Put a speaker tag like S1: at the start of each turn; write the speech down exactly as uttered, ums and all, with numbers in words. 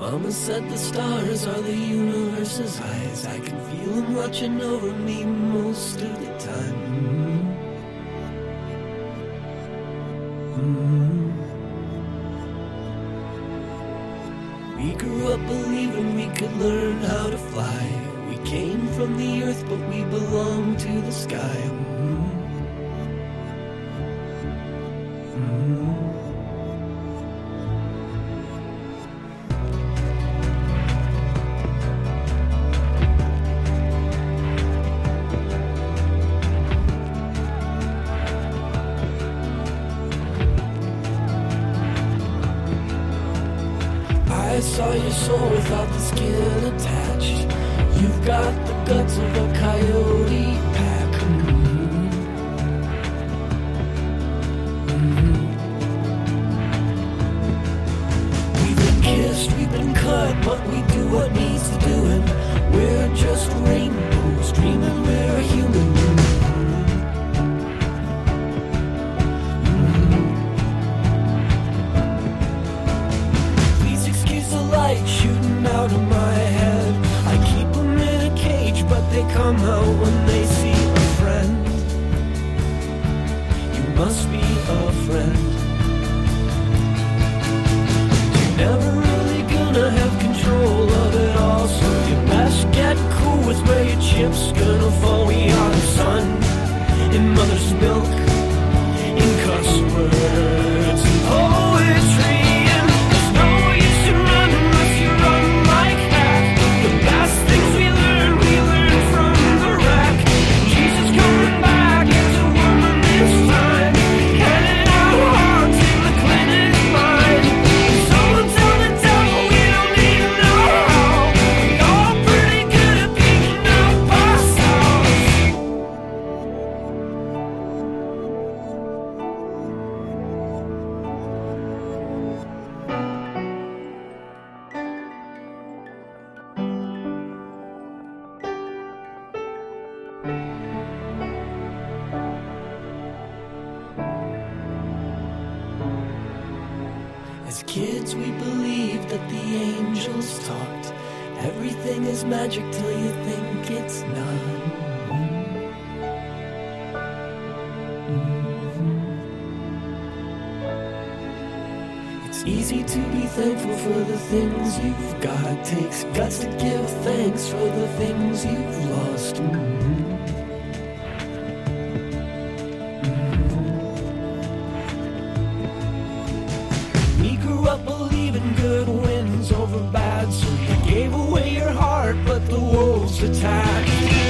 S1: Mama said the stars are the universe's eyes. I can feel them watching over me most of the time. Mm-hmm. We grew up believing we could learn how to fly. We came from the earth, but we belong to the sky. Mm-hmm. Mm-hmm. I saw your soul without the skin attached. You've got the guts of a coyote pack. Mm-hmm. Mm-hmm. We've been kissed, we've been cut, but we do what needs to do, and we're just rainbows dreaming we're human. Shooting out of my head, I keep them in a cage, but they come out when they see a friend. You must be a friend. You're never really gonna have control of it all, so you best get cool with where your chips gonna fall. We are the sun in mother's milk, in cuss words and poetry. As kids we believed that the angels talked. Everything is magic till you think it's not. Mm-hmm. It's easy to be thankful for the things you've got. Takes guts to give thanks for the things you've lost. Mm-hmm. Up believing good wins over bad, so you gave away your heart, but the wolves attacked.